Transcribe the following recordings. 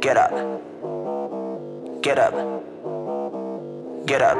Get up. Get up. Get up.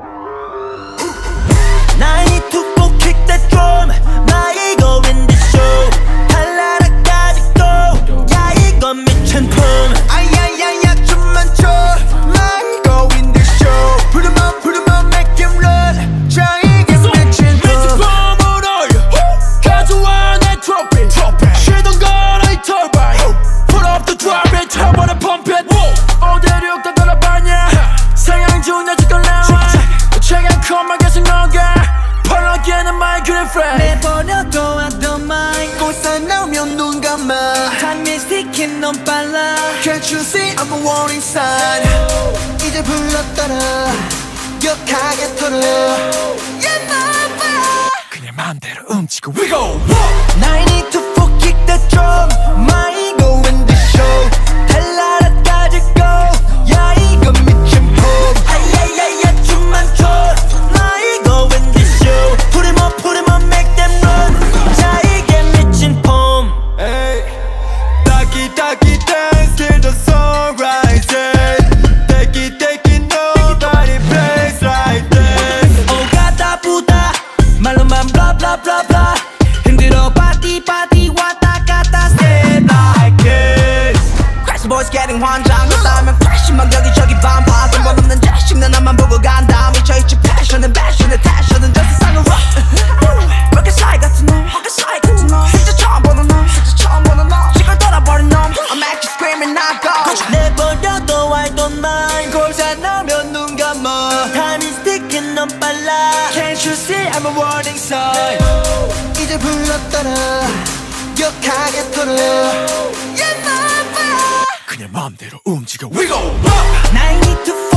I need to go kick that drum. 나 이거 in the show. 발라라까지 go. 야 이건 미친 품. 아야야야 춤만 춰. 나 이거 in the show. Put 'em on, make him run. 자 이게 미친 품. 폼을 올려. 가져와 내 트로피. 쉬던 거라 이 터바인. Put up the drop it. 쳐버려 pump it. 오대륙 다 돌아봤냐. 상향 중 내 직관 나와. 최강 컴만 계속 너가 펄럭이는 my good friend. 내버려둬 I don't mind. 꽃사 나오면 눈 감아. Time is ticking 넌 빨라. Can't you see I'm a warning sign. 이제 불렀더라 격하게 털어. Yeah 나봐 그냥 맘대로 움직여 We go. I need to kick that drum. My ego in the show. 달라라까지 go. 야 이건 미친 폼. 아야야야 춤만 춰. 나 이거 in the show. Put 'em on, make them run. 자 이게 미친 폼. Taki dance till the sun rises. Take it, nobody plays like this. 오가다 부다 말로만 blah blah blah blah. 힘들어 party 왔다 갔다 stay like this. Crazy boys getting 환장. 그다음엔 crash만 여기저기 반파. 근본 없는 자식 난 나만 보고 간다. 미쳐있지 passion은 passion은 저 세상을 rock. 그렇게 사이 같은 놈 진짜 처음 보는 놈 시골 돌아버린 놈 I'm actually screaming I go. 내버려둬 I don't mind. 골사 나면 눈 감아. Time is ticking 넌 빨라. Can't you see I'm a warning sign. 이제 불렀더라 격하게 털어. Yeah 나봐 그냥 맘대로 움직여 We go. I need to